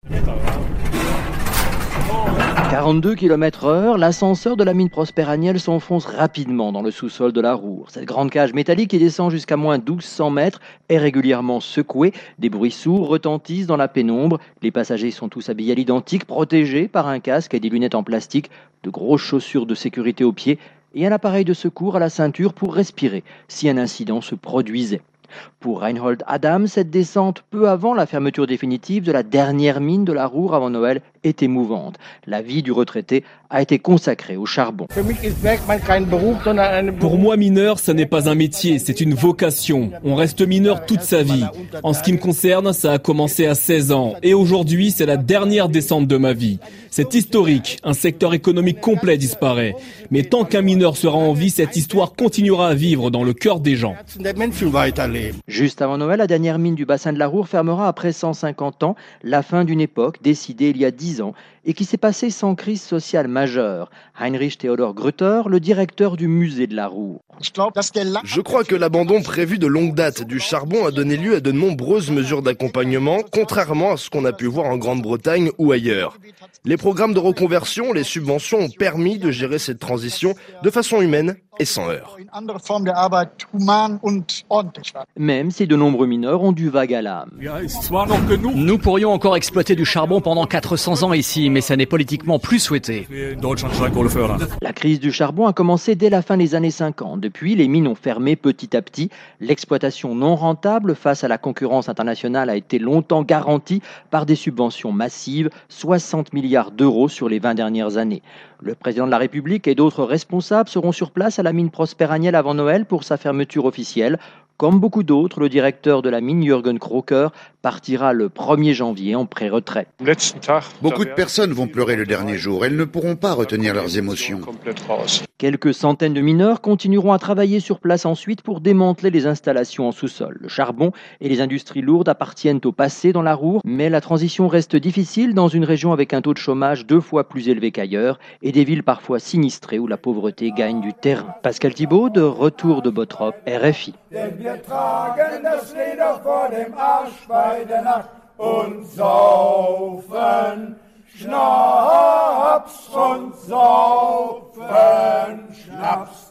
42 km/h, l'ascenseur de la mine Prosper-Agnel s'enfonce rapidement dans le sous-sol de la Roure. Cette grande cage métallique qui descend jusqu'à moins 1200 mètres est régulièrement secouée. Des bruits sourds retentissent dans la pénombre. Les passagers sont tous habillés à l'identique, protégés par un casque et des lunettes en plastique, de grosses chaussures de sécurité aux pieds et un appareil de secours à la ceinture pour respirer si un incident se produisait. Pour Reinhold Adam, cette descente peu avant la fermeture définitive de la dernière mine de la Roure avant Noël est émouvante. La vie du retraité a été consacrée au charbon. Pour moi, mineur, ça n'est pas un métier, c'est une vocation. On reste mineur toute sa vie. En ce qui me concerne, ça a commencé à 16 ans. Et aujourd'hui, c'est la dernière descente de ma vie. C'est historique, un secteur économique complet disparaît. Mais tant qu'un mineur sera en vie, cette histoire continuera à vivre dans le cœur des gens. Juste avant Noël, la dernière mine du bassin de la Roure fermera après 150 ans, la fin d'une époque décidée il y a 10 ans et qui s'est passée sans crise sociale majeure. Heinrich Theodor Grütter, le directeur du musée de la Roure. Je crois que l'abandon prévu de longue date du charbon a donné lieu à de nombreuses mesures d'accompagnement, contrairement à ce qu'on a pu voir en Grande-Bretagne ou ailleurs. Les programmes de reconversion, les subventions ont permis de gérer cette transition de façon humaine et sans heurts. Même si de nombreux mineurs ont du vague à l'âme. Nous pourrions encore exploiter du charbon pendant 400 ans ici, mais ça n'est politiquement plus souhaité. La crise du charbon a commencé dès la fin des années 50. Depuis, les mines ont fermé petit à petit. L'exploitation non rentable face à la concurrence internationale a été longtemps garantie par des subventions massives, 60 milliards d'euros sur les 20 dernières années. Le président de la République et d'autres responsables seront sur place à la mine Prosper-Agnel avant Noël pour sa fermeture officielle. Comme beaucoup d'autres, le directeur de la mine, Jürgen Kroker, partira le 1er janvier en pré-retraite. Beaucoup de personnes vont pleurer le dernier jour. Elles ne pourront pas retenir leurs émotions. Quelques centaines de mineurs continueront à travailler sur place ensuite pour démanteler les installations en sous-sol. Le charbon et les industries lourdes appartiennent au passé dans la Roure, mais la transition reste difficile dans une région avec un taux de chômage 2 fois plus élevé qu'ailleurs et des villes parfois sinistrées où la pauvreté gagne du terrain. Pascal Thibault, de retour de Bottrop, RFI. Wir tragen das Leder vor dem Arsch bei der Nacht und saufen Schnaps und saufen Schnaps.